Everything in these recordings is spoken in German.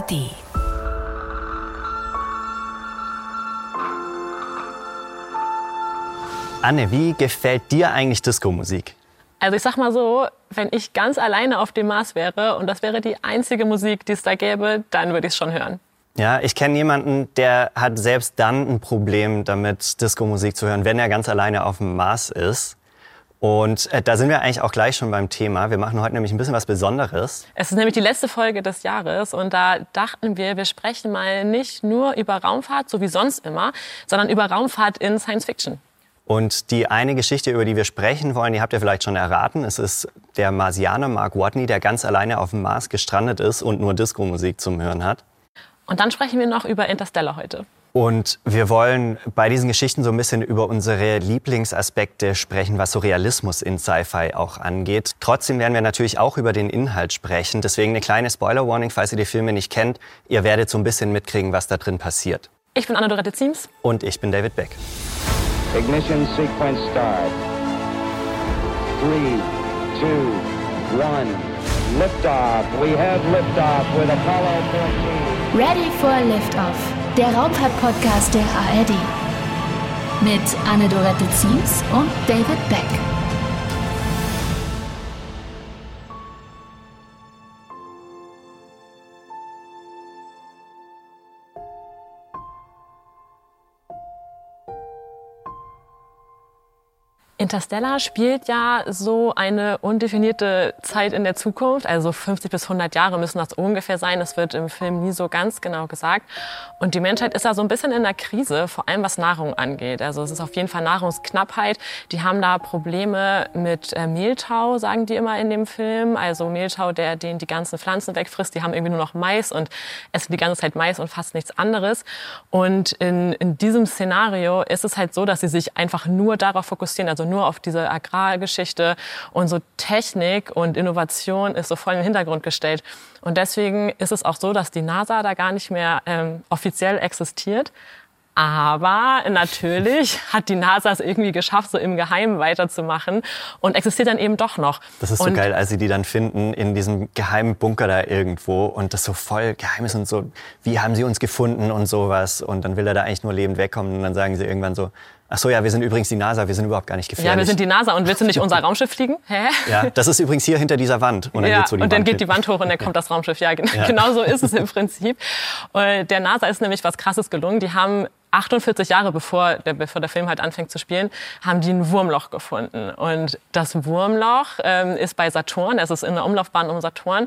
ARD. Anne, wie gefällt dir eigentlich Disco-Musik? Also ich sag mal so, wenn ich ganz alleine auf dem Mars wäre und das wäre die einzige Musik, die es da gäbe, dann würde ich es schon hören. Ja, ich kenne jemanden, der hat selbst dann ein Problem damit, Disco-Musik zu hören, wenn er ganz alleine auf dem Mars ist. Und da sind wir eigentlich auch gleich schon beim Thema. Wir machen heute nämlich ein bisschen was Besonderes. Es ist nämlich die letzte Folge des Jahres und da dachten wir sprechen mal nicht nur über Raumfahrt, so wie sonst immer, sondern über Raumfahrt in Science Fiction. Und die eine Geschichte, über die wir sprechen wollen, die habt ihr vielleicht schon erraten. Es ist der Marsianer Mark Watney, der ganz alleine auf dem Mars gestrandet ist und nur Disco-Musik zum Hören hat. Und dann sprechen wir noch über Interstellar heute. Und wir wollen bei diesen Geschichten so ein bisschen über unsere Lieblingsaspekte sprechen, was so Realismus in Sci-Fi auch angeht. Trotzdem werden wir natürlich auch über den Inhalt sprechen. Deswegen eine kleine Spoiler-Warning, falls ihr die Filme nicht kennt. Ihr werdet so ein bisschen mitkriegen, was da drin passiert. Ich bin Anne-Dorette Ziems. Und ich bin David Beck. Ignition sequence start. 3, 2, 1. Liftoff. We have liftoff with Apollo 14. Ready for Liftoff, der Raumfahrt-Podcast der ARD. Mit Anne-Dorette Ziems und David Beck. Interstellar spielt ja so eine undefinierte Zeit in der Zukunft, also 50 bis 100 Jahre müssen das ungefähr sein. Das wird im Film nie so ganz genau gesagt. Und die Menschheit ist da so ein bisschen in der Krise, vor allem was Nahrung angeht. Also es ist auf jeden Fall Nahrungsknappheit. Die haben da Probleme mit Mehltau, sagen die immer in dem Film. Also Mehltau, den die ganzen Pflanzen wegfrisst. Die haben irgendwie nur noch Mais und essen die ganze Zeit Mais und fast nichts anderes. Und in diesem Szenario ist es halt so, dass sie sich einfach nur darauf fokussieren, also nur auf diese Agrargeschichte und so Technik und Innovation ist so voll in den Hintergrund gestellt. Und deswegen ist es auch so, dass die NASA da gar nicht mehr offiziell existiert. Aber natürlich hat die NASA es irgendwie geschafft, so im Geheimen weiterzumachen und existiert dann eben doch noch. Das ist so geil, als sie die dann finden in diesem geheimen Bunker da irgendwo und das so voll geheim ist und so, wie haben sie uns gefunden und sowas. Und dann will er da eigentlich nur lebend wegkommen und dann sagen sie irgendwann so, ach so, ja, wir sind übrigens die NASA, wir sind überhaupt gar nicht gefährlich. Ja, wir sind die NASA und willst du nicht unser Raumschiff fliegen? Hä? Ja, das ist übrigens hier hinter dieser Wand. Und dann ja, geht so die und dann Wand geht die Wand hoch und dann kommt das Raumschiff. Ja, genau so ist es im Prinzip. Der NASA ist nämlich was Krasses gelungen. Die haben 48 Jahre bevor der Film halt anfängt zu spielen, haben die ein Wurmloch gefunden. Und das Wurmloch ist bei Saturn, es ist in der Umlaufbahn um Saturn.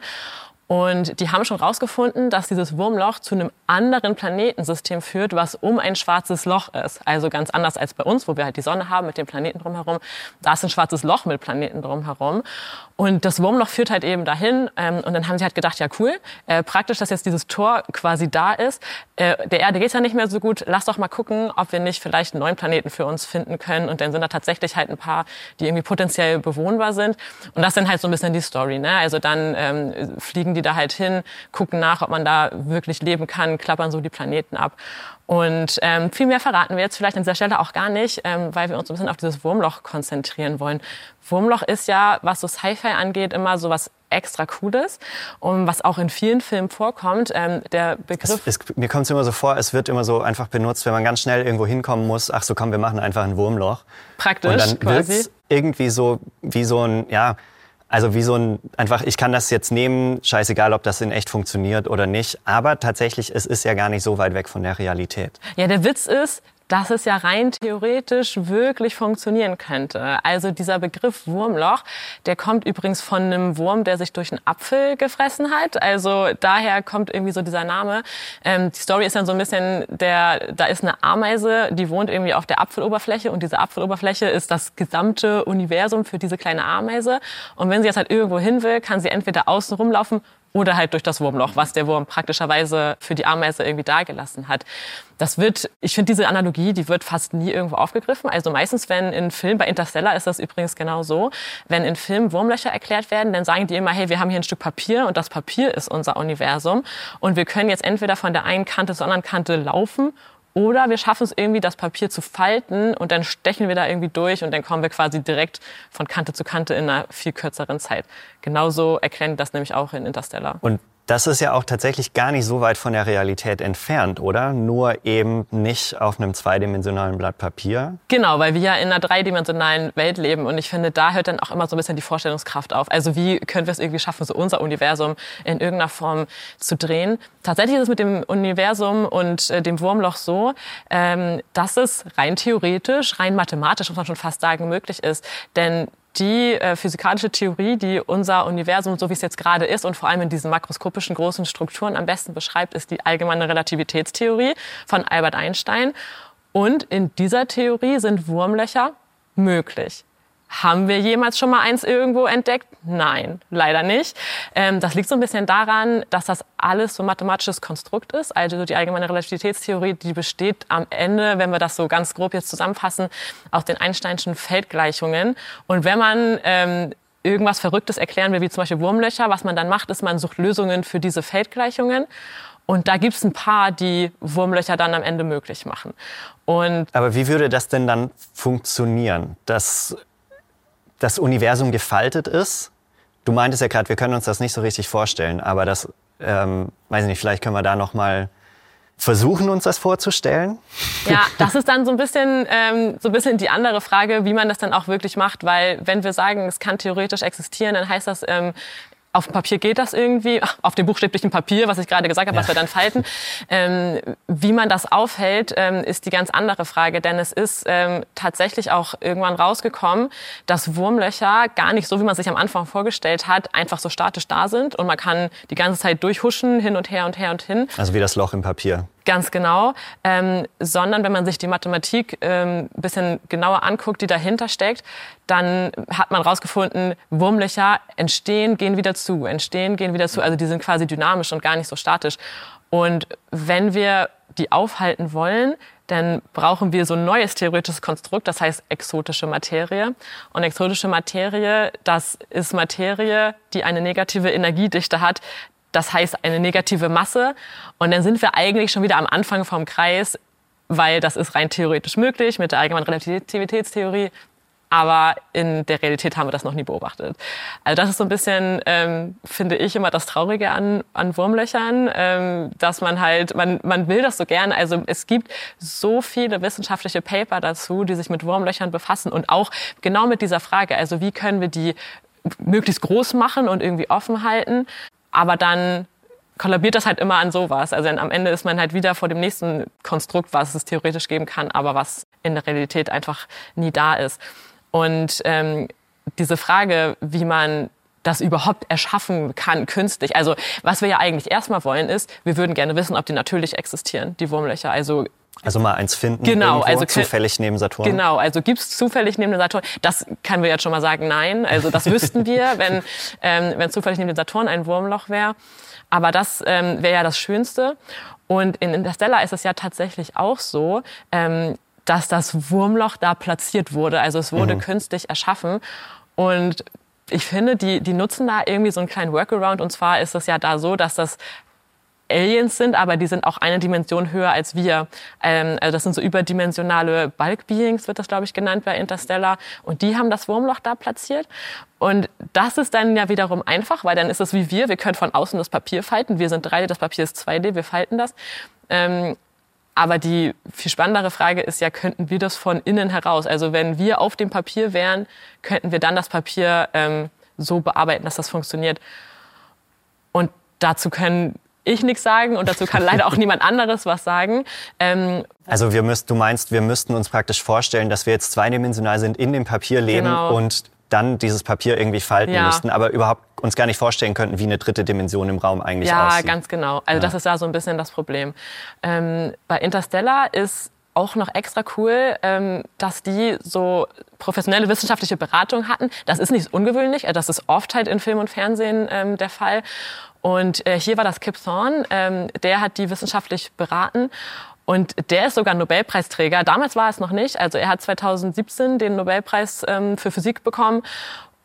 Und die haben schon rausgefunden, dass dieses Wurmloch zu einem anderen Planetensystem führt, was um ein schwarzes Loch ist. Also ganz anders als bei uns, wo wir halt die Sonne haben mit den Planeten drumherum. Da ist ein schwarzes Loch mit Planeten drumherum. Und das Wurmloch führt halt eben dahin. Und dann haben sie halt gedacht, ja cool, praktisch, dass jetzt dieses Tor quasi da ist. Der Erde geht's ja nicht mehr so gut. Lass doch mal gucken, ob wir nicht vielleicht einen neuen Planeten für uns finden können. Und dann sind da tatsächlich halt ein paar, die irgendwie potenziell bewohnbar sind. Und das ist dann halt so ein bisschen die Story, ne? Also dann fliegen die da halt hin, gucken nach, ob man da wirklich leben kann, klappern so die Planeten ab. Und viel mehr verraten wir jetzt vielleicht an dieser Stelle auch gar nicht, weil wir uns ein bisschen auf dieses Wurmloch konzentrieren wollen. Wurmloch ist ja, was so Sci-Fi angeht, immer so was extra Cooles und was auch in vielen Filmen vorkommt. Der Begriff... Mir kommt es immer so vor, es wird immer so einfach benutzt, wenn man ganz schnell irgendwo hinkommen muss. Ach so, komm, wir machen einfach ein Wurmloch. Praktisch, und dann quasi. Wird's irgendwie so wie so ein, ja... Also wie so ein, einfach, ich kann das jetzt nehmen, scheißegal, ob das in echt funktioniert oder nicht. Aber tatsächlich, es ist ja gar nicht so weit weg von der Realität. Ja, der Witz ist, dass es ja rein theoretisch wirklich funktionieren könnte. Also dieser Begriff Wurmloch, der kommt übrigens von einem Wurm, der sich durch einen Apfel gefressen hat. Also daher kommt irgendwie so dieser Name. Die Story ist dann so ein bisschen, da ist eine Ameise, die wohnt irgendwie auf der Apfeloberfläche und diese Apfeloberfläche ist das gesamte Universum für diese kleine Ameise. Und wenn sie jetzt halt irgendwo hin will, kann sie entweder außen rumlaufen oder halt durch das Wurmloch, was der Wurm praktischerweise für die Ameise irgendwie dagelassen hat. Ich finde diese Analogie, die wird fast nie irgendwo aufgegriffen. Also meistens, wenn in Filmen, bei Interstellar ist das übrigens genau so, wenn in Filmen Wurmlöcher erklärt werden, dann sagen die immer, hey, wir haben hier ein Stück Papier und das Papier ist unser Universum und wir können jetzt entweder von der einen Kante zur anderen Kante laufen oder wir schaffen es irgendwie, das Papier zu falten und dann stechen wir da irgendwie durch und dann kommen wir quasi direkt von Kante zu Kante in einer viel kürzeren Zeit. Genauso erklären die das nämlich auch in Interstellar. Und Das ist ja auch tatsächlich gar nicht so weit von der Realität entfernt, oder? Nur eben nicht auf einem zweidimensionalen Blatt Papier. Genau, weil wir ja in einer dreidimensionalen Welt leben. Und ich finde, da hört dann auch immer so ein bisschen die Vorstellungskraft auf. Also wie können wir es irgendwie schaffen, so unser Universum in irgendeiner Form zu drehen? Tatsächlich ist es mit dem Universum und dem Wurmloch so, dass es rein theoretisch, rein mathematisch, muss man schon fast sagen, möglich ist. Denn die physikalische Theorie, die unser Universum, so wie es jetzt gerade ist und vor allem in diesen makroskopischen großen Strukturen am besten beschreibt, ist die allgemeine Relativitätstheorie von Albert Einstein. Und in dieser Theorie sind Wurmlöcher möglich. Haben wir jemals schon mal eins irgendwo entdeckt? Nein, leider nicht. Das liegt so ein bisschen daran, dass das alles so ein mathematisches Konstrukt ist. Also die allgemeine Relativitätstheorie, die besteht am Ende, wenn wir das so ganz grob jetzt zusammenfassen, aus den Einsteinschen Feldgleichungen. Und wenn man irgendwas Verrücktes erklären will, wie zum Beispiel Wurmlöcher, was man dann macht, ist, man sucht Lösungen für diese Feldgleichungen. Und da gibt es ein paar, die Wurmlöcher dann am Ende möglich machen. Aber wie würde das denn dann funktionieren, dass das Universum gefaltet ist? Du meintest ja gerade, wir können uns das nicht so richtig vorstellen, aber das, weiß ich nicht, vielleicht können wir da noch mal versuchen, uns das vorzustellen? Ja, das ist dann so ein bisschen die andere Frage, wie man das dann auch wirklich macht, weil wenn wir sagen, es kann theoretisch existieren, dann heißt das, auf dem Papier geht das irgendwie, auf dem buchstäblichen Papier, was ich gerade gesagt habe, was wir dann falten. Wie man das aufhält, ist die ganz andere Frage. Denn es ist tatsächlich auch irgendwann rausgekommen, dass Wurmlöcher gar nicht so, wie man sich am Anfang vorgestellt hat, einfach so statisch da sind. Und man kann die ganze Zeit durchhuschen, hin und her und her und hin. Also wie das Loch im Papier. Ganz genau, sondern wenn man sich die Mathematik ein bisschen genauer anguckt, die dahinter steckt, dann hat man rausgefunden, Wurmlöcher entstehen, gehen wieder zu, entstehen, gehen wieder zu. Also die sind quasi dynamisch und gar nicht so statisch. Und wenn wir die aufhalten wollen, dann brauchen wir so ein neues theoretisches Konstrukt, das heißt exotische Materie. Und exotische Materie, das ist Materie, die eine negative Energiedichte hat. Das heißt eine negative Masse. Und dann sind wir eigentlich schon wieder am Anfang vom Kreis, weil das ist rein theoretisch möglich mit der allgemeinen Relativitätstheorie. Aber in der Realität haben wir das noch nie beobachtet. Also das ist so ein bisschen, finde ich, immer das Traurige an Wurmlöchern, dass man halt, man will das so gern. Also es gibt so viele wissenschaftliche Paper dazu, die sich mit Wurmlöchern befassen und auch genau mit dieser Frage, also wie können wir die möglichst groß machen und irgendwie offen halten. Aber dann kollabiert das halt immer an sowas. Also am Ende ist man halt wieder vor dem nächsten Konstrukt, was es theoretisch geben kann, aber was in der Realität einfach nie da ist. Und diese Frage, wie man das überhaupt erschaffen kann, künstlich. Also was wir ja eigentlich erstmal wollen ist, wir würden gerne wissen, ob die natürlich existieren, die Wurmlöcher. Also mal eins finden, genau, irgendwo, also zufällig neben Saturn. Genau, also gibt's zufällig neben dem Saturn? Das können wir jetzt schon mal sagen, nein. Also das wüssten wir, wenn zufällig neben dem Saturn ein Wurmloch wäre. Aber das wäre ja das Schönste. Und in Interstellar ist es ja tatsächlich auch so, dass das Wurmloch da platziert wurde. Also es wurde künstlich erschaffen. Und ich finde, die nutzen da irgendwie so einen kleinen Workaround. Und zwar ist es ja da so, dass das Aliens sind, aber die sind auch eine Dimension höher als wir. Also das sind so überdimensionale Bulk Beings, wird das, glaube ich, genannt bei Interstellar. Und die haben das Wurmloch da platziert. Und das ist dann ja wiederum einfach, weil dann ist es wie wir. Wir können von außen das Papier falten. Wir sind 3D, das Papier ist 2D, wir falten das. Aber die viel spannendere Frage ist ja, könnten wir das von innen heraus? Also wenn wir auf dem Papier wären, könnten wir dann das Papier so bearbeiten, dass das funktioniert. Und dazu können ich nichts sagen und dazu kann leider auch niemand anderes was sagen. Also du meinst, wir müssten uns praktisch vorstellen, dass wir jetzt zweidimensional sind, in dem Papier leben und dann dieses Papier irgendwie falten müssten, aber überhaupt uns gar nicht vorstellen könnten, wie eine dritte Dimension im Raum eigentlich aussieht. Ja, ganz genau. Also das ist da so ein bisschen das Problem. Bei Interstellar ist auch noch extra cool, dass die so professionelle wissenschaftliche Beratung hatten. Das ist nicht ungewöhnlich, das ist oft halt in Film und Fernsehen der Fall. Und hier war das Kip Thorne, der hat die wissenschaftlich beraten. Und der ist sogar Nobelpreisträger. Damals war es noch nicht. Also er hat 2017 den Nobelpreis für Physik bekommen.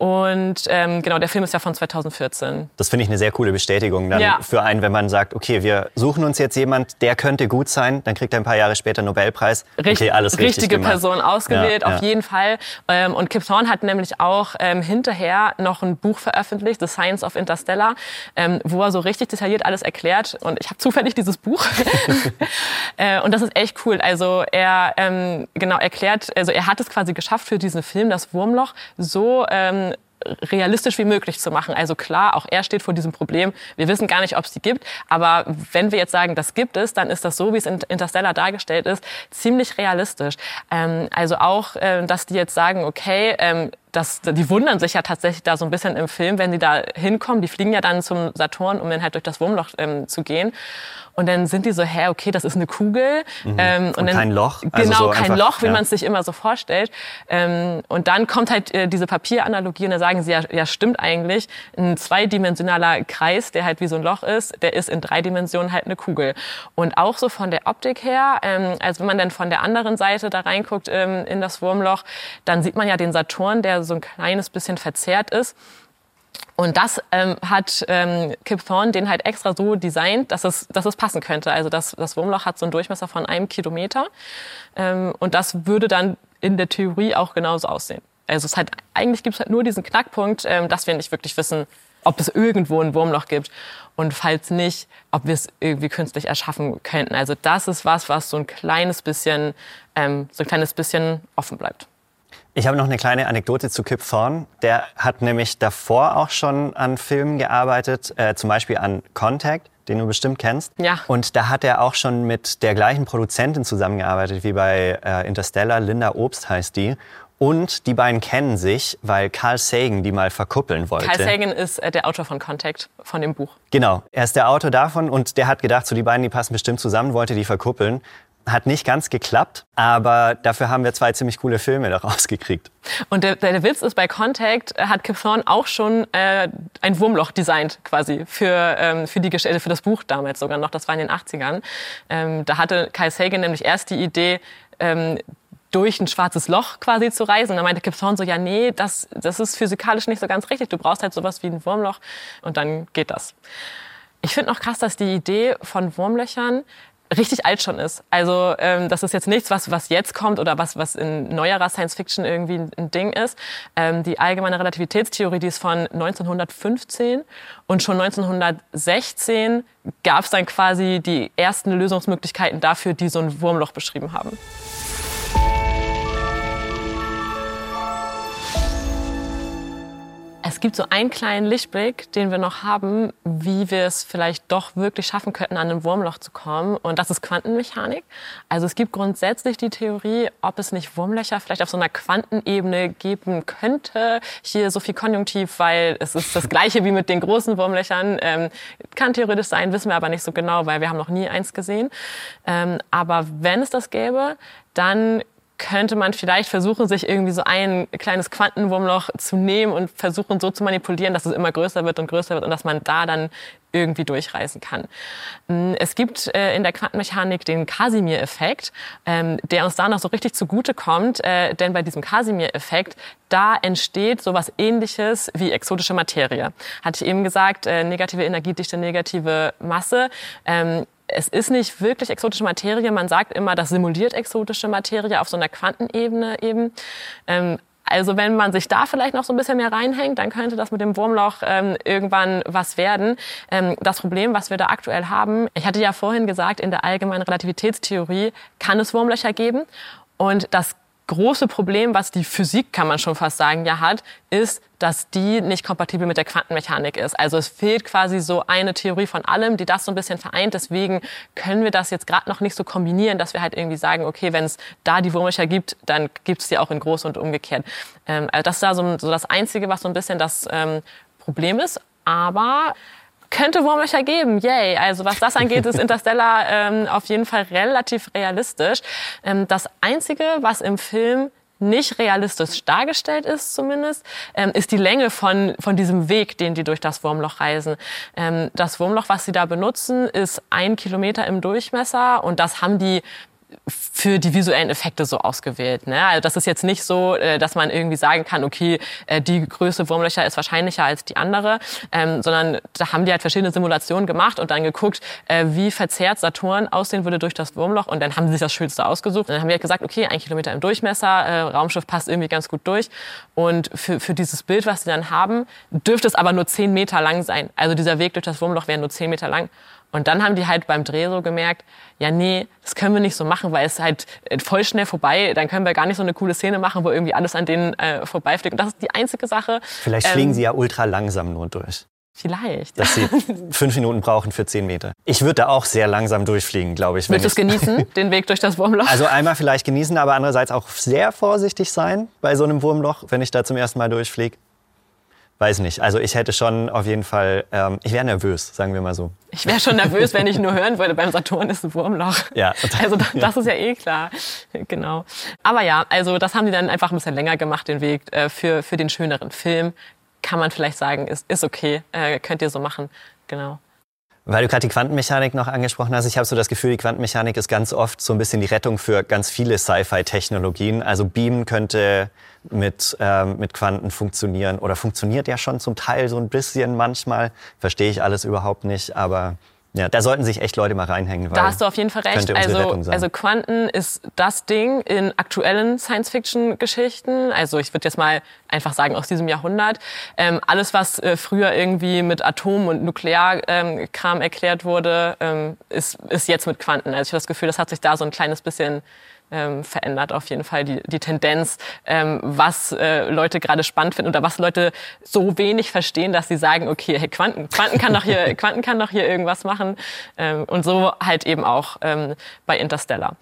Und genau, der Film ist ja von 2014. Das finde ich eine sehr coole Bestätigung dann für einen, wenn man sagt, okay, wir suchen uns jetzt jemand, der könnte gut sein, dann kriegt er ein paar Jahre später einen Nobelpreis. Okay, alles richtig richtige gemacht. Person ausgewählt, auf jeden Fall. Und Kip Thorne hat nämlich auch hinterher noch ein Buch veröffentlicht, The Science of Interstellar, wo er so richtig detailliert alles erklärt. Und ich habe zufällig dieses Buch. Und das ist echt cool. Also er erklärt, also er hat es quasi geschafft für diesen Film, das Wurmloch so realistisch wie möglich zu machen. Also klar, auch er steht vor diesem Problem. Wir wissen gar nicht, ob es die gibt. Aber wenn wir jetzt sagen, das gibt es, dann ist das so, wie es in Interstellar dargestellt ist, ziemlich realistisch. Also auch, dass die jetzt sagen, okay, die wundern sich ja tatsächlich da so ein bisschen im Film, wenn die da hinkommen. Die fliegen ja dann zum Saturn, um dann halt durch das Wurmloch zu gehen. Und dann sind die so, okay, das ist eine Kugel. Und dann, kein Loch. Also genau, so kein Loch, wie man es sich immer so vorstellt. Und dann kommt halt diese Papieranalogie und da sagen sie, ja stimmt eigentlich, ein zweidimensionaler Kreis, der halt wie so ein Loch ist, der ist in 3 Dimensionen halt eine Kugel. Und auch so von der Optik her, also wenn man dann von der anderen Seite da reinguckt in das Wurmloch, dann sieht man ja den Saturn, der so ein kleines bisschen verzerrt ist. Und das hat Kip Thorne den halt extra so designt, dass es passen könnte. Also das Wurmloch hat so einen Durchmesser von 1 Kilometer. Und das würde dann in der Theorie auch genauso aussehen. Also eigentlich gibt es halt nur diesen Knackpunkt, dass wir nicht wirklich wissen, ob es irgendwo ein Wurmloch gibt. Und falls nicht, ob wir es irgendwie künstlich erschaffen könnten. Also das ist was so ein kleines bisschen offen bleibt. Ich habe noch eine kleine Anekdote zu Kip Thorne. Der hat nämlich davor auch schon an Filmen gearbeitet, zum Beispiel an Contact, den du bestimmt kennst. Ja. Und da hat er auch schon mit der gleichen Produzentin zusammengearbeitet wie bei Interstellar. Linda Obst heißt die. Und die beiden kennen sich, weil Carl Sagan die mal verkuppeln wollte. Carl Sagan ist der Autor von Contact, von dem Buch. Genau, er ist der Autor davon und der hat gedacht, so die beiden, die passen bestimmt zusammen, wollte die verkuppeln. Hat nicht ganz geklappt, aber dafür haben wir 2 ziemlich coole Filme daraus gekriegt. Und der Witz ist, bei Contact hat Kip Thorne auch schon ein Wurmloch designt quasi für das Buch damals sogar noch, das war in den 80ern. Da hatte Carl Sagan nämlich erst die Idee, durch ein schwarzes Loch quasi zu reisen. Und dann meinte Kip Thorne so, ja nee, das ist physikalisch nicht so ganz richtig, du brauchst halt sowas wie ein Wurmloch und dann geht das. Ich finde noch krass, dass die Idee von Wurmlöchern richtig alt schon ist. Also das ist jetzt nichts, was jetzt kommt oder was in neuerer Science-Fiction irgendwie ein Ding ist. Die allgemeine Relativitätstheorie, die ist von 1915 und schon 1916 gab es dann quasi die ersten Lösungsmöglichkeiten dafür, die so ein Wurmloch beschrieben haben. Es gibt so einen kleinen Lichtblick, den wir noch haben, wie wir es vielleicht doch wirklich schaffen könnten, an ein Wurmloch zu kommen. Und das ist Quantenmechanik. Also es gibt grundsätzlich die Theorie, ob es nicht Wurmlöcher vielleicht auf so einer Quantenebene geben könnte. Hier so viel Konjunktiv, weil es ist das Gleiche wie mit den großen Wurmlöchern. Kann theoretisch sein, wissen wir aber nicht so genau, weil wir haben noch nie eins gesehen. Aber wenn es das gäbe, dann könnte man vielleicht versuchen, sich irgendwie so ein kleines Quantenwurmloch zu nehmen und versuchen so zu manipulieren, dass es immer größer wird und dass man da dann irgendwie durchreisen kann. Es gibt in der Quantenmechanik den Casimir-Effekt, der uns da noch so richtig zugute kommt, denn bei diesem Casimir-Effekt, da entsteht sowas Ähnliches wie exotische Materie. Hatte ich eben gesagt, negative Energiedichte, negative Masse. Es ist nicht wirklich exotische Materie. Man sagt immer, das simuliert exotische Materie auf so einer Quantenebene eben. Also wenn man sich da vielleicht noch so ein bisschen mehr reinhängt, dann könnte das mit dem Wurmloch irgendwann was werden. Das Problem, was wir da aktuell haben, ich hatte ja vorhin gesagt, in der allgemeinen Relativitätstheorie kann es Wurmlöcher geben. Und das große Problem, was die Physik, kann man schon fast sagen, ja hat, ist, dass die nicht kompatibel mit der Quantenmechanik ist. Also es fehlt quasi so eine Theorie von allem, die das so ein bisschen vereint. Deswegen können wir das jetzt gerade noch nicht so kombinieren, dass wir halt irgendwie sagen, okay, wenn es da die Wurmlöcher gibt, dann gibt es die auch in groß und umgekehrt. Also das ist da so das Einzige, was so ein bisschen das Problem ist. Aber könnte Wurmlöcher geben, yay. Also was das angeht, ist Interstellar auf jeden Fall relativ realistisch. Das Einzige, was im Film nicht realistisch dargestellt ist zumindest, ist die Länge von diesem Weg, den die durch das Wurmloch reisen. Das Wurmloch, was sie da benutzen, ist 1 Kilometer im Durchmesser und das haben die für die visuellen Effekte so ausgewählt. Ne? Also das ist jetzt nicht so, dass man irgendwie sagen kann, okay, die Größe Wurmlöcher ist wahrscheinlicher als die andere, sondern da haben die halt verschiedene Simulationen gemacht und dann geguckt, wie verzerrt Saturn aussehen würde durch das Wurmloch, und dann haben sie sich das Schönste ausgesucht. Und dann haben die halt gesagt, okay, 1 Kilometer im Durchmesser, Raumschiff passt irgendwie ganz gut durch, und für dieses Bild, was sie dann haben, dürfte es aber nur 10 Meter lang sein. Also dieser Weg durch das Wurmloch wäre nur 10 Meter lang. Und dann haben die halt beim Dreh so gemerkt, ja nee, das können wir nicht so machen, weil es halt voll schnell vorbei, dann können wir gar nicht so eine coole Szene machen, wo irgendwie alles an denen vorbeifliegt. Und das ist die einzige Sache. Vielleicht fliegen sie ja ultra langsam nur durch. Vielleicht. Dass sie 5 Minuten brauchen für 10 Meter. Ich würde da auch sehr langsam durchfliegen, glaube ich. Willst du es genießen, den Weg durch das Wurmloch? Also einmal vielleicht genießen, aber andererseits auch sehr vorsichtig sein bei so einem Wurmloch, wenn ich da zum ersten Mal durchfliege. Weiß nicht. Also ich hätte schon auf jeden Fall, ich wäre nervös, sagen wir mal so. Ich wäre schon nervös, wenn ich nur hören würde, beim Saturn ist ein Wurmloch. Ja. Also das ist ja eh klar. Genau. Aber ja, also das haben die dann einfach ein bisschen länger gemacht, den Weg für den schöneren Film. Kann man vielleicht sagen, ist okay, könnt ihr so machen. Genau. Weil du gerade die Quantenmechanik noch angesprochen hast, ich habe so das Gefühl, die Quantenmechanik ist ganz oft so ein bisschen die Rettung für ganz viele Sci-Fi-Technologien. Also Beamen könnte mit Quanten funktionieren oder funktioniert ja schon zum Teil so ein bisschen manchmal. Verstehe ich alles überhaupt nicht, aber ja, da sollten sich echt Leute mal reinhängen. Weil da hast du auf jeden Fall recht. Also Quanten ist das Ding in aktuellen Science-Fiction-Geschichten. Also ich würde jetzt mal einfach sagen aus diesem Jahrhundert. Alles, was früher irgendwie mit Atom- und Nuklearkram erklärt wurde, ist jetzt mit Quanten. Also ich habe das Gefühl, das hat sich da so ein kleines bisschen verändert auf jeden Fall die Tendenz, was Leute gerade spannend finden oder was Leute so wenig verstehen, dass sie sagen, okay, hey, Quanten kann doch hier irgendwas machen, und so halt eben auch bei Interstellar.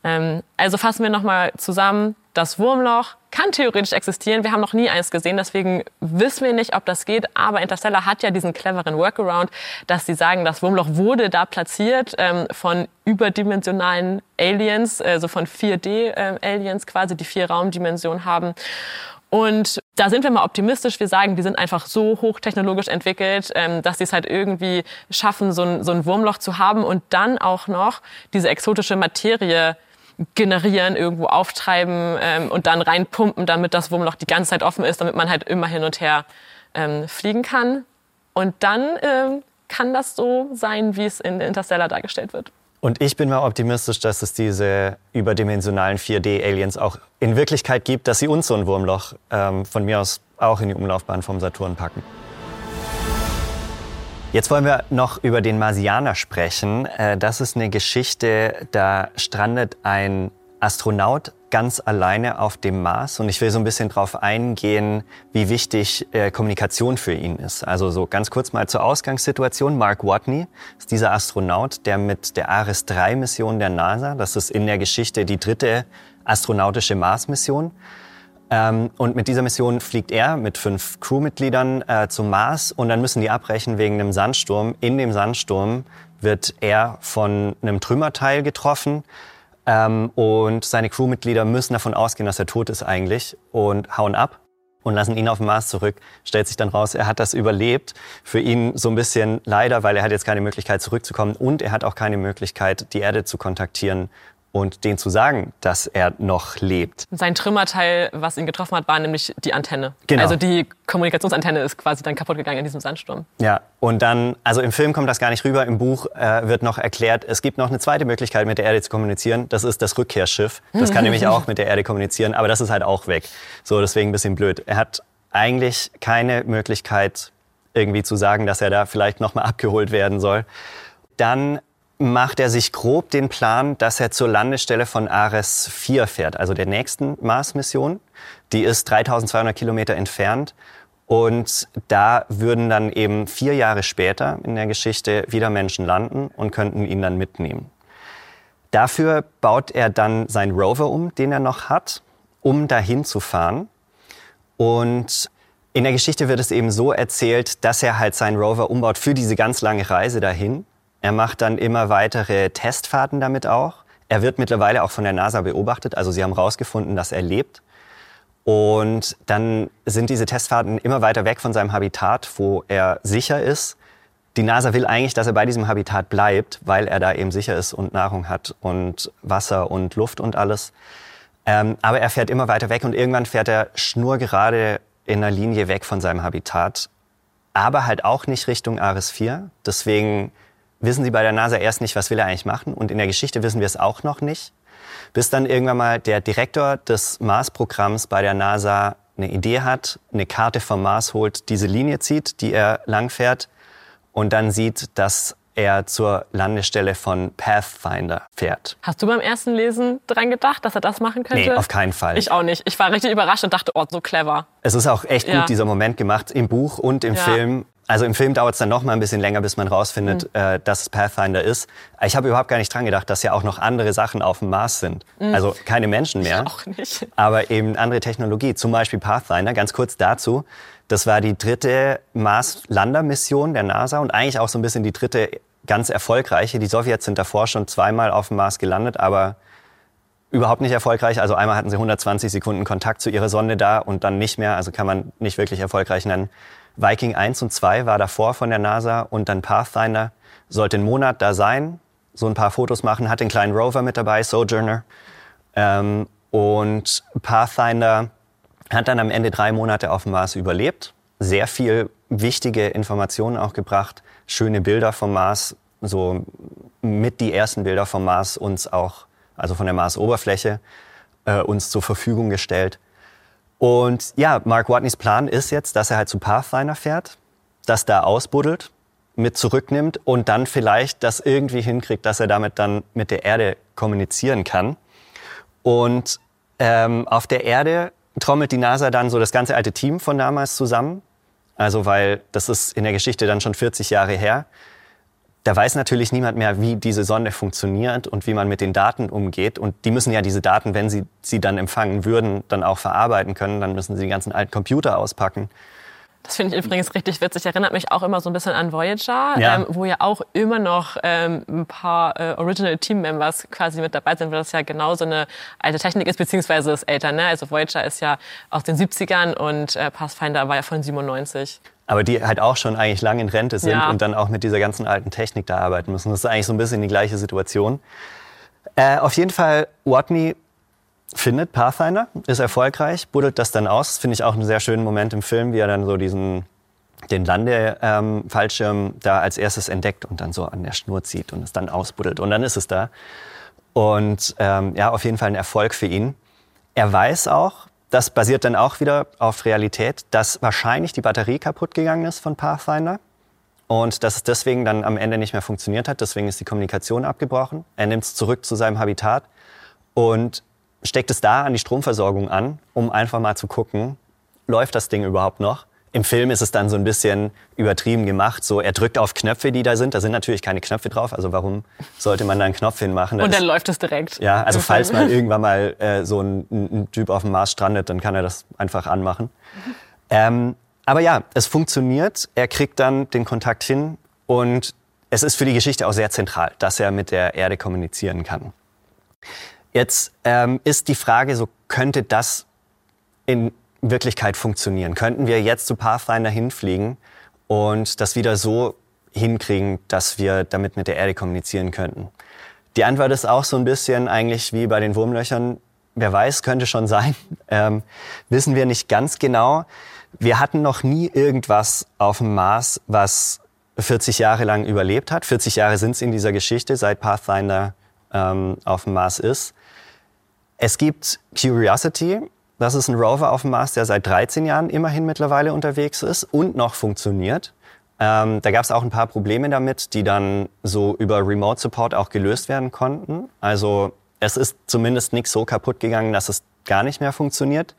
Also fassen wir nochmal zusammen. Das Wurmloch kann theoretisch existieren. Wir haben noch nie eins gesehen, deswegen wissen wir nicht, ob das geht. Aber Interstellar hat ja diesen cleveren Workaround, dass sie sagen, das Wurmloch wurde da platziert von überdimensionalen Aliens, also von 4D-Aliens quasi, die 4 Raumdimensionen haben. Und da sind wir mal optimistisch. Wir sagen, die sind einfach so hochtechnologisch entwickelt, dass sie es halt irgendwie schaffen, so ein Wurmloch zu haben und dann auch noch diese exotische Materie generieren, irgendwo auftreiben und dann reinpumpen, damit das Wurmloch die ganze Zeit offen ist, damit man halt immer hin und her fliegen kann. Und dann kann das so sein, wie es in Interstellar dargestellt wird. Und ich bin mal optimistisch, dass es diese überdimensionalen 4D-Aliens auch in Wirklichkeit gibt, dass sie uns so ein Wurmloch von mir aus auch in die Umlaufbahn vom Saturn packen. Jetzt wollen wir noch über den Marsianer sprechen. Das ist eine Geschichte, da strandet ein Astronaut ganz alleine auf dem Mars. Und ich will so ein bisschen drauf eingehen, wie wichtig Kommunikation für ihn ist. Also so ganz kurz mal zur Ausgangssituation. Mark Watney ist dieser Astronaut, der mit der Ares-3-Mission der NASA, das ist in der Geschichte die 3. astronautische Mars-Mission, und mit dieser Mission fliegt er mit 5 Crewmitgliedern zum Mars und dann müssen die abbrechen wegen einem Sandsturm. In dem Sandsturm wird er von einem Trümmerteil getroffen und seine Crewmitglieder müssen davon ausgehen, dass er tot ist eigentlich und hauen ab und lassen ihn auf den Mars zurück. Stellt sich dann raus, er hat das überlebt. Für ihn so ein bisschen leider, weil er hat jetzt keine Möglichkeit zurückzukommen und er hat auch keine Möglichkeit, die Erde zu kontaktieren und denen zu sagen, dass er noch lebt. Sein Trümmerteil, was ihn getroffen hat, war nämlich die Antenne. Genau. Also die Kommunikationsantenne ist quasi dann kaputt gegangen in diesem Sandsturm. Ja, und dann, also im Film kommt das gar nicht rüber, im Buch wird noch erklärt, es gibt noch eine zweite Möglichkeit, mit der Erde zu kommunizieren. Das ist das Rückkehrschiff. Das kann nämlich auch mit der Erde kommunizieren, aber das ist halt auch weg. So, deswegen ein bisschen blöd. Er hat eigentlich keine Möglichkeit, irgendwie zu sagen, dass er da vielleicht nochmal abgeholt werden soll. Dann macht er sich grob den Plan, dass er zur Landestelle von Ares 4 fährt, also der nächsten Mars-Mission. Die ist 3200 Kilometer entfernt und da würden dann eben 4 Jahre später in der Geschichte wieder Menschen landen und könnten ihn dann mitnehmen. Dafür baut er dann seinen Rover um, den er noch hat, um dahin zu fahren. Und in der Geschichte wird es eben so erzählt, dass er halt seinen Rover umbaut für diese ganz lange Reise dahin. Er macht dann immer weitere Testfahrten damit auch. Er wird mittlerweile auch von der NASA beobachtet. Also sie haben herausgefunden, dass er lebt. Und dann sind diese Testfahrten immer weiter weg von seinem Habitat, wo er sicher ist. die NASA will eigentlich, dass er bei diesem Habitat bleibt, weil er da eben sicher ist und Nahrung hat und Wasser und Luft und alles. Aber er fährt immer weiter weg und irgendwann fährt er schnurgerade in einer Linie weg von seinem Habitat. Aber halt auch nicht Richtung Ares IV. Deswegen wissen sie bei der NASA erst nicht, was will er eigentlich machen. Und in der Geschichte wissen wir es auch noch nicht. Bis dann irgendwann mal der Direktor des Mars-Programms bei der NASA eine Idee hat, eine Karte vom Mars holt, diese Linie zieht, die er langfährt und dann sieht, dass er zur Landestelle von Pathfinder fährt. Hast du beim ersten Lesen dran gedacht, dass er das machen könnte? Nee, auf keinen Fall. Ich auch nicht. Ich war richtig überrascht und dachte, oh, so clever. Es ist auch echt gut, dieser Moment gemacht, im Buch und im Film. Also im Film dauert es dann noch mal ein bisschen länger, bis man rausfindet, dass es Pathfinder ist. Ich habe überhaupt gar nicht dran gedacht, dass ja auch noch andere Sachen auf dem Mars sind. Also keine Menschen mehr, auch nicht. Aber eben andere Technologie. Zum Beispiel Pathfinder, ganz kurz dazu. Das war die 3. Mars-Lander-Mission der NASA und eigentlich auch so ein bisschen die 3. ganz erfolgreiche. Die Sowjets sind davor schon 2-mal auf dem Mars gelandet, aber überhaupt nicht erfolgreich. Also einmal hatten sie 120 Sekunden Kontakt zu ihrer Sonde da und dann nicht mehr. Also kann man nicht wirklich erfolgreich nennen. Viking 1 und 2 war davor von der NASA und dann Pathfinder sollte einen Monat da sein, so ein paar Fotos machen, hat den kleinen Rover mit dabei, Sojourner. Und Pathfinder hat dann am Ende 3 Monate auf dem Mars überlebt, sehr viel wichtige Informationen auch gebracht, schöne Bilder vom Mars, so mit die ersten Bilder vom Mars uns auch, also von der Marsoberfläche, uns zur Verfügung gestellt. Und ja, Mark Watneys Plan ist jetzt, dass er halt zu Pathfinder fährt, das da ausbuddelt, mit zurücknimmt und dann vielleicht das irgendwie hinkriegt, dass er damit dann mit der Erde kommunizieren kann. Und auf der Erde trommelt die NASA dann so das ganze alte Team von damals zusammen. Also weil das ist in der Geschichte dann schon 40 Jahre her. Da weiß natürlich niemand mehr, wie diese Sonde funktioniert und wie man mit den Daten umgeht. Und die müssen ja diese Daten, wenn sie dann empfangen würden, dann auch verarbeiten können. Dann müssen sie die ganzen alten Computer auspacken. Das finde ich übrigens richtig witzig. Erinnert mich auch immer so ein bisschen an Voyager, wo ja auch immer noch ein paar Original Team Members quasi mit dabei sind, weil das ja genau so eine alte Technik ist, beziehungsweise ist älter. Ne? Also Voyager ist ja aus den 70ern und Pathfinder war ja von 97. Aber die halt auch schon eigentlich lang in Rente sind und dann auch mit dieser ganzen alten Technik da arbeiten müssen. Das ist eigentlich so ein bisschen die gleiche Situation. Auf jeden Fall, Watney findet Pathfinder, ist erfolgreich, buddelt das dann aus. Das finde ich auch einen sehr schönen Moment im Film, wie er dann so den Landefallschirm da als erstes entdeckt und dann so an der Schnur zieht und es dann ausbuddelt. Und dann ist es da. Und auf jeden Fall ein Erfolg für ihn. Er weiß auch, das basiert dann auch wieder auf Realität, dass wahrscheinlich die Batterie kaputt gegangen ist von Pathfinder und dass es deswegen dann am Ende nicht mehr funktioniert hat. Deswegen ist die Kommunikation abgebrochen. Er nimmt es zurück zu seinem Habitat und steckt es da an die Stromversorgung an, um einfach mal zu gucken, läuft das Ding überhaupt noch? Im Film ist es dann so ein bisschen übertrieben gemacht. So, er drückt auf Knöpfe, die da sind. Da sind natürlich keine Knöpfe drauf. Also warum sollte man da einen Knopf hinmachen? Und dann läuft es direkt. Ja, also falls mal irgendwann mal so ein Typ auf dem Mars strandet, dann kann er das einfach anmachen. Aber ja, es funktioniert. Er kriegt dann den Kontakt hin. Und es ist für die Geschichte auch sehr zentral, dass er mit der Erde kommunizieren kann. Jetzt ist die Frage, so könnte das in Wirklichkeit funktionieren? Könnten wir jetzt zu Pathfinder hinfliegen und das wieder so hinkriegen, dass wir damit mit der Erde kommunizieren könnten? Die Antwort ist auch so ein bisschen eigentlich wie bei den Wurmlöchern. Wer weiß, könnte schon sein. Wissen wir nicht ganz genau. Wir hatten noch nie irgendwas auf dem Mars, was 40 Jahre lang überlebt hat. 40 Jahre sind es in dieser Geschichte, seit Pathfinder auf dem Mars ist. Es gibt Curiosity. Das ist ein Rover auf dem Mars, der seit 13 Jahren immerhin mittlerweile unterwegs ist und noch funktioniert. Da gab es auch ein paar Probleme damit, die dann so über Remote Support auch gelöst werden konnten. Also es ist zumindest nichts so kaputt gegangen, dass es gar nicht mehr funktioniert.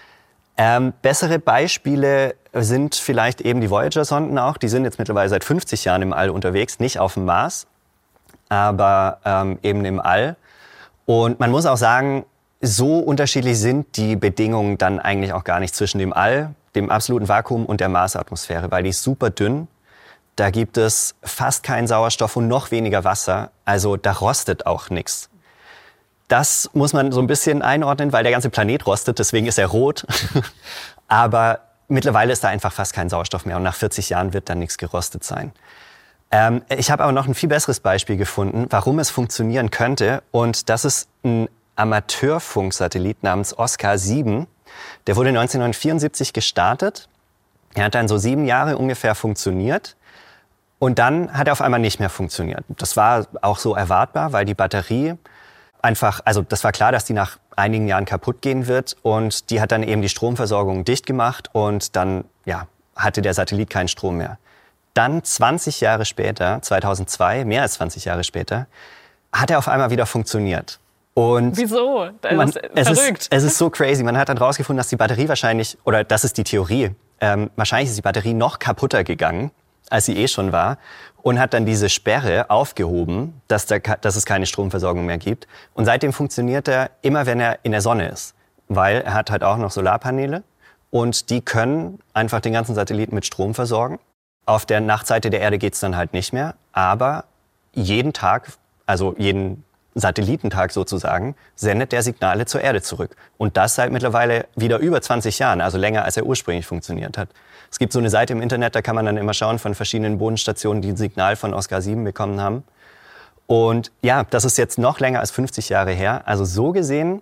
Bessere Beispiele sind vielleicht eben die Voyager-Sonden auch. Die sind jetzt mittlerweile seit 50 Jahren im All unterwegs, nicht auf dem Mars, aber eben im All. Und man muss auch sagen, so unterschiedlich sind die Bedingungen dann eigentlich auch gar nicht zwischen dem All, dem absoluten Vakuum und der Marsatmosphäre, weil die ist super dünn. Da gibt es fast keinen Sauerstoff und noch weniger Wasser. Also da rostet auch nichts. Das muss man so ein bisschen einordnen, weil der ganze Planet rostet, deswegen ist er rot. Aber mittlerweile ist da einfach fast kein Sauerstoff mehr und nach 40 Jahren wird da nichts gerostet sein. Ich habe aber noch ein viel besseres Beispiel gefunden, warum es funktionieren könnte. Und das ist ein Amateurfunksatellit namens Oscar 7. Der wurde 1974 gestartet. Er hat dann so 7 Jahre ungefähr funktioniert. Und dann hat er auf einmal nicht mehr funktioniert. Das war auch so erwartbar, weil die Batterie einfach, also das war klar, dass die nach einigen Jahren kaputt gehen wird. Und die hat dann eben die Stromversorgung dicht gemacht. Und dann hatte der Satellit keinen Strom mehr. Dann 20 Jahre später, 2002, mehr als 20 Jahre später, hat er auf einmal wieder funktioniert. Und wieso? Das ist verrückt. Es ist so crazy. Man hat dann rausgefunden, dass die Batterie wahrscheinlich, oder das ist die Theorie, wahrscheinlich ist die Batterie noch kaputter gegangen, als sie schon war. Und hat dann diese Sperre aufgehoben, dass es keine Stromversorgung mehr gibt. Und seitdem funktioniert er immer, wenn er in der Sonne ist. Weil er hat halt auch noch Solarpaneele. Und die können einfach den ganzen Satelliten mit Strom versorgen. Auf der Nachtseite der Erde geht's dann halt nicht mehr. Aber jeden Tag, also jeden Satellitentag sozusagen, sendet der Signale zur Erde zurück. Und das seit mittlerweile wieder über 20 Jahren, also länger als er ursprünglich funktioniert hat. Es gibt so eine Seite im Internet, da kann man dann immer schauen von verschiedenen Bodenstationen, die ein Signal von Oscar 7 bekommen haben. Und ja, das ist jetzt noch länger als 50 Jahre her. Also so gesehen,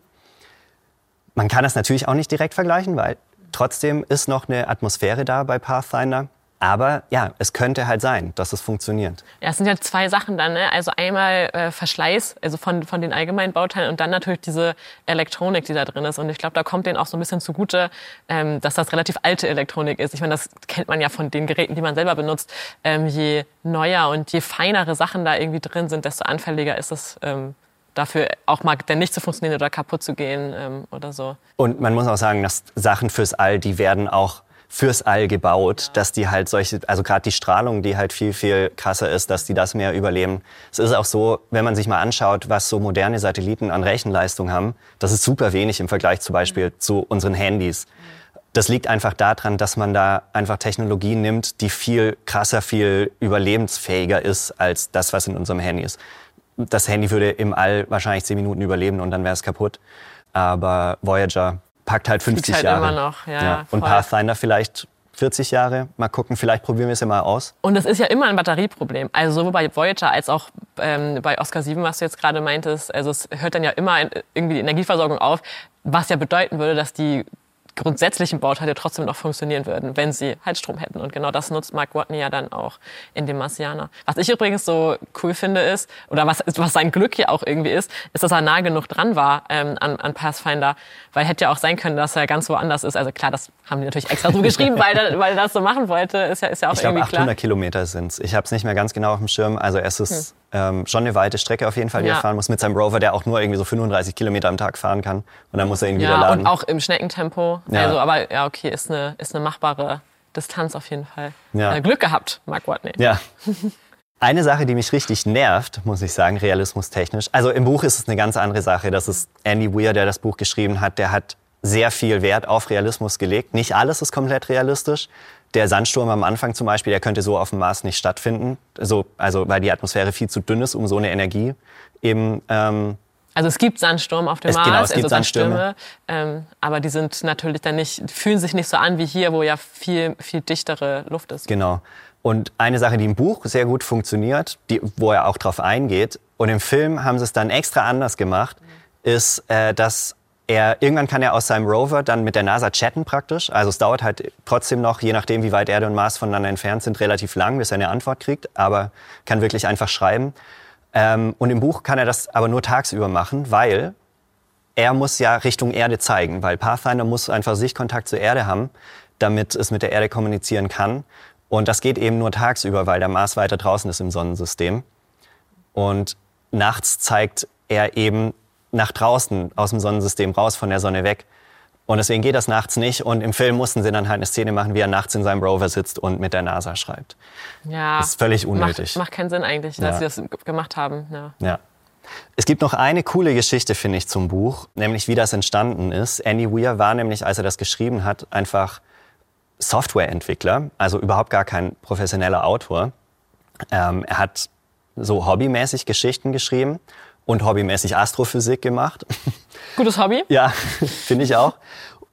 man kann das natürlich auch nicht direkt vergleichen, weil trotzdem ist noch eine Atmosphäre da bei Pathfinder. Aber ja, es könnte halt sein, dass es funktioniert. Ja, es sind ja 2 Sachen dann, ne? Also einmal Verschleiß, also von den allgemeinen Bauteilen und dann natürlich diese Elektronik, die da drin ist. Und ich glaube, da kommt denen auch so ein bisschen zugute, dass das relativ alte Elektronik ist. Ich meine, das kennt man ja von den Geräten, die man selber benutzt. Je neuer und je feinere Sachen da irgendwie drin sind, desto anfälliger ist es dafür auch mal dann nicht zu funktionieren oder kaputt zu gehen oder so. Und man muss auch sagen, dass Sachen fürs All, die werden auch fürs All gebaut, dass die halt solche, also gerade die Strahlung, die halt viel, viel krasser ist, dass die das mehr überleben. Es ist auch so, wenn man sich mal anschaut, was so moderne Satelliten an Rechenleistung haben, das ist super wenig im Vergleich zum Beispiel zu unseren Handys. Das liegt einfach daran, dass man da einfach Technologie nimmt, die viel krasser, viel überlebensfähiger ist als das, was in unserem Handy ist. Das Handy würde im All wahrscheinlich 10 Minuten überleben und dann wäre es kaputt. Aber Voyager packt halt 50 halt Jahre. Immer noch, ja. Und Pathfinder vielleicht 40 Jahre. Mal gucken, vielleicht probieren wir es ja mal aus. Und es ist ja immer ein Batterieproblem. Also sowohl bei Voyager als auch bei Oscar 7, was du jetzt gerade meintest. Also es hört dann ja immer irgendwie die Energieversorgung auf, was ja bedeuten würde, dass die grundsätzlichen Bauteile trotzdem noch funktionieren würden, wenn sie halt Strom hätten. Und genau das nutzt Mark Watney ja dann auch in dem Marsianer. Was ich übrigens so cool finde ist, oder was sein Glück hier auch irgendwie ist, dass er nah genug dran war an Pathfinder. Weil hätte ja auch sein können, dass er ganz woanders ist. Also klar, das haben die natürlich extra so geschrieben, weil er das so machen wollte. Ist ja auch ich glaub, irgendwie klar. 800 Kilometer sind's. Ich habe es nicht mehr ganz genau auf dem Schirm. Also es ist schon eine weite Strecke auf jeden Fall, die er fahren muss mit seinem Rover, der auch nur irgendwie so 35 Kilometer am Tag fahren kann. Und dann muss er ihn wieder laden. Und auch im Schneckentempo. Ja. Also, aber ja, okay, ist eine machbare Distanz auf jeden Fall. Ja. Glück gehabt, Mark Watney. Ja. Eine Sache, die mich richtig nervt, muss ich sagen, realismustechnisch. Also im Buch ist es eine ganz andere Sache. Das ist Andy Weir, der das Buch geschrieben hat. Der hat sehr viel Wert auf Realismus gelegt. Nicht alles ist komplett realistisch. Der Sandsturm am Anfang zum Beispiel, der könnte so auf dem Mars nicht stattfinden. Also weil die Atmosphäre viel zu dünn ist, um so eine Energie eben... Also es gibt Sandsturm auf dem Mars, genau, es gibt also Sandstürme. Aber die sind natürlich dann fühlen sich nicht so an wie hier, wo ja viel, viel dichtere Luft ist. Genau. Und eine Sache, die im Buch sehr gut funktioniert, wo er auch drauf eingeht, und im Film haben sie es dann extra anders gemacht, ist, dass irgendwann kann er aus seinem Rover dann mit der NASA chatten praktisch. Also es dauert halt trotzdem noch, je nachdem wie weit Erde und Mars voneinander entfernt sind, relativ lang, bis er eine Antwort kriegt, aber kann wirklich einfach schreiben. Und im Buch kann er das aber nur tagsüber machen, weil er muss ja Richtung Erde zeigen, weil Pathfinder muss einfach Sichtkontakt zur Erde haben, damit es mit der Erde kommunizieren kann. Und das geht eben nur tagsüber, weil der Mars weiter draußen ist im Sonnensystem. Und nachts zeigt er eben nach draußen aus dem Sonnensystem raus, von der Sonne weg. Und deswegen geht das nachts nicht. Und im Film mussten sie dann halt eine Szene machen, wie er nachts in seinem Rover sitzt und mit der NASA schreibt. Ja, das ist völlig unnötig. Macht keinen Sinn eigentlich, dass sie das gemacht haben. Ja. Es gibt noch eine coole Geschichte, finde ich, zum Buch, nämlich wie das entstanden ist. Andy Weir war nämlich, als er das geschrieben hat, einfach Softwareentwickler, also überhaupt gar kein professioneller Autor. Er hat so hobbymäßig Geschichten geschrieben und hobbymäßig Astrophysik gemacht. Gutes Hobby. Ja, finde ich auch.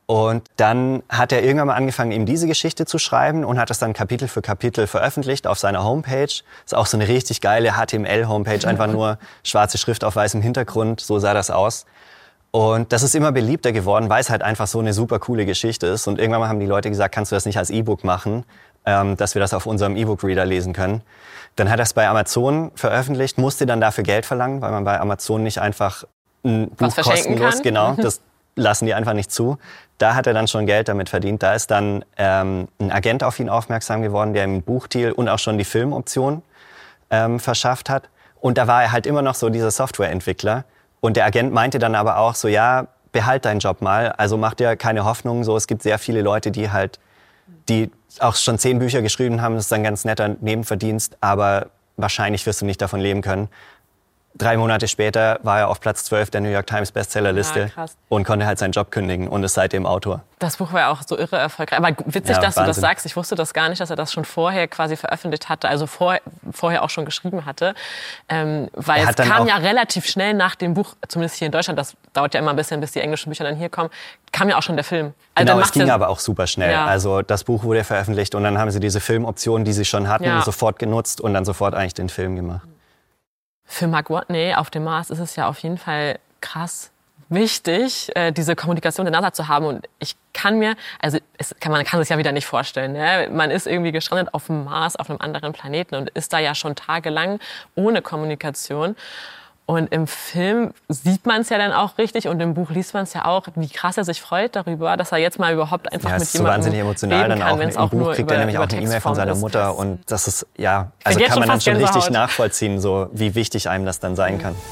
Und dann hat er irgendwann mal angefangen, ihm diese Geschichte zu schreiben und hat das dann Kapitel für Kapitel veröffentlicht auf seiner Homepage. Ist auch so eine richtig geile HTML-Homepage, einfach nur schwarze Schrift auf weißem Hintergrund, so sah das aus. Und das ist immer beliebter geworden, weil es halt einfach so eine super coole Geschichte ist. Und irgendwann mal haben die Leute gesagt, kannst du das nicht als E-Book machen, dass wir das auf unserem E-Book-Reader lesen können. Dann hat er es bei Amazon veröffentlicht, musste dann dafür Geld verlangen, weil man bei Amazon nicht einfach ein Buch kostenlos, genau, das lassen die einfach nicht zu. Da hat er dann schon Geld damit verdient. Da ist dann ein Agent auf ihn aufmerksam geworden, der ihm einen Buchdeal und auch schon die Filmoption verschafft hat. Und da war er halt immer noch so dieser Softwareentwickler. Und der Agent meinte dann aber auch so, ja, behalt deinen Job mal. Also mach dir keine Hoffnung. So, es gibt sehr viele Leute, die auch schon 10 Bücher geschrieben haben. Das ist ein ganz netter Nebenverdienst. Aber wahrscheinlich wirst du nicht davon leben können. 3 Monate später war er auf Platz 12 der New York Times Bestsellerliste und konnte halt seinen Job kündigen und ist seitdem Autor. Das Buch war ja auch so irre erfolgreich. Aber witzig, dass du das sagst. Ich wusste das gar nicht, dass er das schon vorher quasi veröffentlicht hatte, also vorher auch schon geschrieben hatte. Weil es kam ja relativ schnell nach dem Buch, zumindest hier in Deutschland, das dauert ja immer ein bisschen, bis die englischen Bücher dann hier kommen, kam ja auch schon der Film. Also genau, es ging aber auch super schnell. Ja. Also das Buch wurde veröffentlicht und dann haben sie diese Filmoption, die sie schon hatten, sofort genutzt und dann sofort eigentlich den Film gemacht. Für Mark Watney auf dem Mars ist es ja auf jeden Fall krass wichtig, diese Kommunikation der NASA zu haben. Und ich kann mir, man kann es ja wieder nicht vorstellen, ne? Man ist irgendwie gestrandet auf dem Mars, auf einem anderen Planeten und ist da ja schon tagelang ohne Kommunikation. Und im Film sieht man es ja dann auch richtig und im Buch liest man es ja auch, wie krass er sich freut darüber, dass er jetzt mal überhaupt einfach mit jemandem so wahnsinnig emotional dann kann, auch. Im Buch kriegt er nämlich auch eine E-Mail von seiner Mutter und das ist, ja, also kann man dann schon richtig nachvollziehen, so wie wichtig einem das dann sein kann.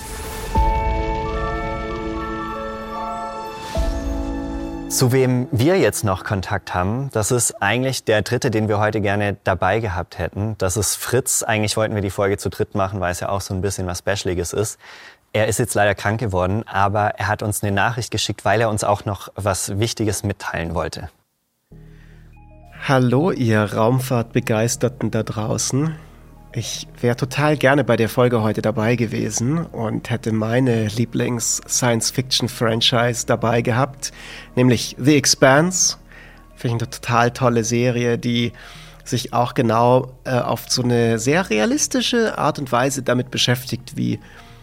Zu wem wir jetzt noch Kontakt haben, das ist eigentlich der dritte, den wir heute gerne dabei gehabt hätten. Das ist Fritz. Eigentlich wollten wir die Folge zu dritt machen, weil es ja auch so ein bisschen was Specialiges ist. Er ist jetzt leider krank geworden, aber er hat uns eine Nachricht geschickt, weil er uns auch noch was Wichtiges mitteilen wollte. Hallo, ihr Raumfahrtbegeisterten da draußen. Ich wäre total gerne bei der Folge heute dabei gewesen und hätte meine Lieblings-Science-Fiction-Franchise dabei gehabt, nämlich The Expanse. Finde ich eine total tolle Serie, die sich auch genau auf so eine sehr realistische Art und Weise damit beschäftigt, wie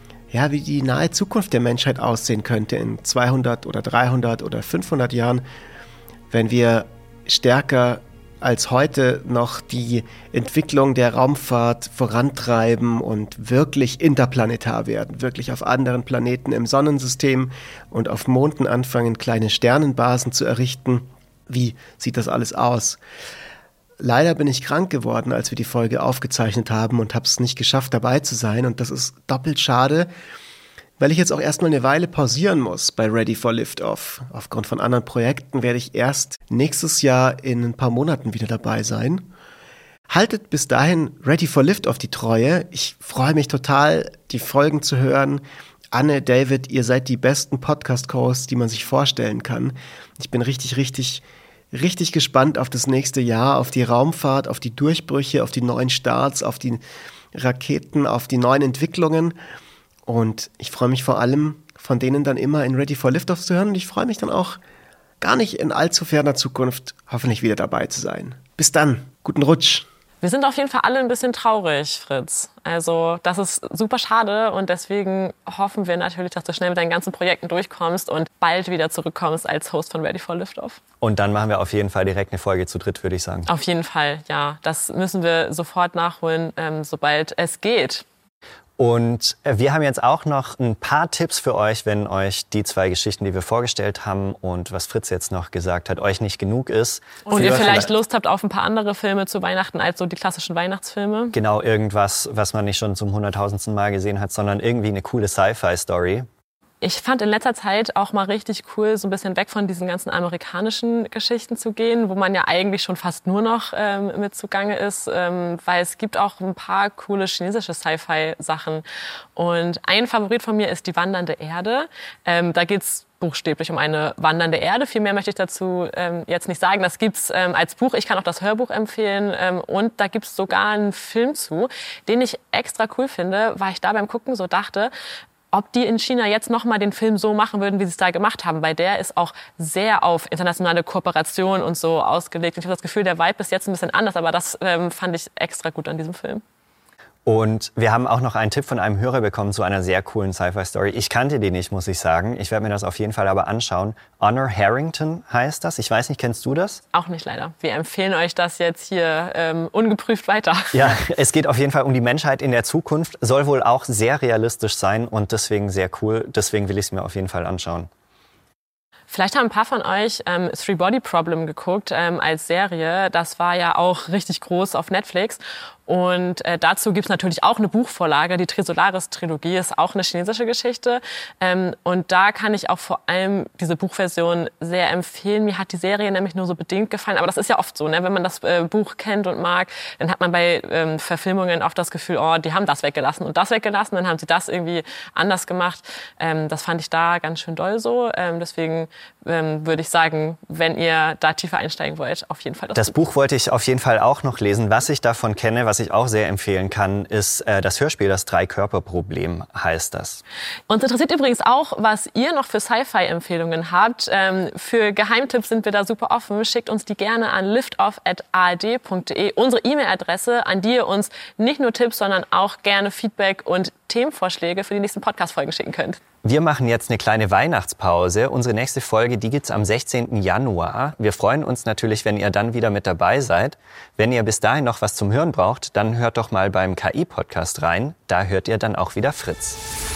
die nahe Zukunft der Menschheit aussehen könnte in 200 oder 300 oder 500 Jahren, wenn wir stärker als heute noch die Entwicklung der Raumfahrt vorantreiben und wirklich interplanetar werden, wirklich auf anderen Planeten im Sonnensystem und auf Monden anfangen, kleine Sternenbasen zu errichten. Wie sieht das alles aus? Leider bin ich krank geworden, als wir die Folge aufgezeichnet haben und habe es nicht geschafft, dabei zu sein. Und das ist doppelt schade, weil ich jetzt auch erstmal eine Weile pausieren muss bei Ready for Liftoff. Aufgrund von anderen Projekten werde ich erst nächstes Jahr in ein paar Monaten wieder dabei sein. Haltet bis dahin Ready for Liftoff die Treue. Ich freue mich total, die Folgen zu hören. Anne, David, ihr seid die besten Podcast-Hosts, die man sich vorstellen kann. Ich bin richtig gespannt auf das nächste Jahr, auf die Raumfahrt, auf die Durchbrüche, auf die neuen Starts, auf die Raketen, auf die neuen Entwicklungen. Und ich freue mich vor allem, von denen dann immer in Ready for Liftoff zu hören. Und ich freue mich dann auch gar nicht in allzu ferner Zukunft hoffentlich wieder dabei zu sein. Bis dann, guten Rutsch. Wir sind auf jeden Fall alle ein bisschen traurig, Fritz. Also das ist super schade und deswegen hoffen wir natürlich, dass du schnell mit deinen ganzen Projekten durchkommst und bald wieder zurückkommst als Host von Ready for Liftoff. Und dann machen wir auf jeden Fall direkt eine Folge zu dritt, würde ich sagen. Auf jeden Fall, ja. Das müssen wir sofort nachholen, sobald es geht. Und wir haben jetzt auch noch ein paar Tipps für euch, wenn euch die 2 Geschichten, die wir vorgestellt haben und was Fritz jetzt noch gesagt hat, euch nicht genug ist. Und ihr vielleicht Lust habt auf ein paar andere Filme zu Weihnachten als so die klassischen Weihnachtsfilme. Genau, irgendwas, was man nicht schon zum 100.000. Mal gesehen hat, sondern irgendwie eine coole Sci-Fi-Story. Ich fand in letzter Zeit auch mal richtig cool, so ein bisschen weg von diesen ganzen amerikanischen Geschichten zu gehen, wo man ja eigentlich schon fast nur noch mit zugange ist, weil es gibt auch ein paar coole chinesische Sci-Fi-Sachen. Und ein Favorit von mir ist Die wandernde Erde. Da geht's buchstäblich um eine wandernde Erde. Viel mehr möchte ich dazu jetzt nicht sagen. Das gibt's als Buch. Ich kann auch das Hörbuch empfehlen. Und da gibt's sogar einen Film zu, den ich extra cool finde, weil ich da beim Gucken so dachte, ob die in China jetzt nochmal den Film so machen würden, wie sie es da gemacht haben. Weil der ist auch sehr auf internationale Kooperation und so ausgelegt. Und ich habe das Gefühl, der Vibe ist jetzt ein bisschen anders, aber das fand ich extra gut an diesem Film. Und wir haben auch noch einen Tipp von einem Hörer bekommen zu einer sehr coolen Sci-Fi-Story. Ich kannte die nicht, muss ich sagen. Ich werde mir das auf jeden Fall aber anschauen. Honor Harrington heißt das. Ich weiß nicht, kennst du das? Auch nicht, leider. Wir empfehlen euch das jetzt hier ungeprüft weiter. Ja, es geht auf jeden Fall um die Menschheit in der Zukunft. Soll wohl auch sehr realistisch sein und deswegen sehr cool. Deswegen will ich es mir auf jeden Fall anschauen. Vielleicht haben ein paar von euch Three Body Problem geguckt als Serie. Das war ja auch richtig groß auf Netflix. Und dazu gibt's natürlich auch eine Buchvorlage. Die Trisolaris-Trilogie ist auch eine chinesische Geschichte. Und da kann ich auch vor allem diese Buchversion sehr empfehlen. Mir hat die Serie nämlich nur so bedingt gefallen. Aber das ist ja oft so, ne? Wenn man das Buch kennt und mag, dann hat man bei Verfilmungen oft das Gefühl, oh, die haben das weggelassen und das weggelassen. Dann haben sie das irgendwie anders gemacht. Das fand ich da ganz schön doll so. Deswegen würde ich sagen, wenn ihr da tiefer einsteigen wollt, auf jeden Fall das Buch wollte ich auf jeden Fall auch noch lesen. Was ich davon kenne, was ich auch sehr empfehlen kann, ist das Hörspiel Das Drei-Körper-Problem heißt das. Uns interessiert übrigens auch, was ihr noch für Sci-Fi-Empfehlungen habt. Für Geheimtipps sind wir da super offen. Schickt uns die gerne an liftoff@ard.de, unsere E-Mail-Adresse, an die ihr uns nicht nur Tipps, sondern auch gerne Feedback und Themenvorschläge für die nächsten Podcast-Folgen schicken könnt. Wir machen jetzt eine kleine Weihnachtspause. Unsere nächste Folge, die gibt's am 16. Januar. Wir freuen uns natürlich, wenn ihr dann wieder mit dabei seid. Wenn ihr bis dahin noch was zum Hören braucht, dann hört doch mal beim KI-Podcast rein. Da hört ihr dann auch wieder Fritz.